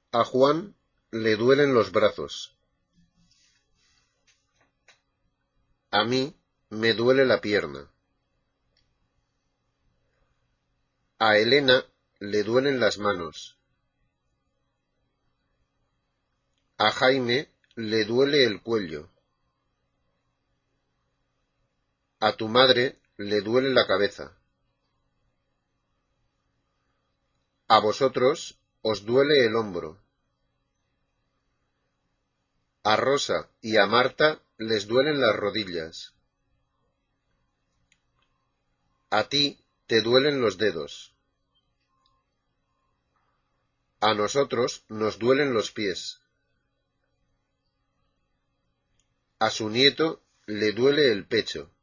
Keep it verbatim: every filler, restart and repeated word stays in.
A Juan le duelen los brazos. A mí me duele la pierna. A Elena le duelen las manos. A Jaime le duele el cuello. A tu madre le duele la cabeza. A vosotros os duele el hombro. A Rosa y a Marta les duelen las rodillas. A ti te duelen los dedos. A nosotros nos duelen los pies. A su nieto le duele el pecho.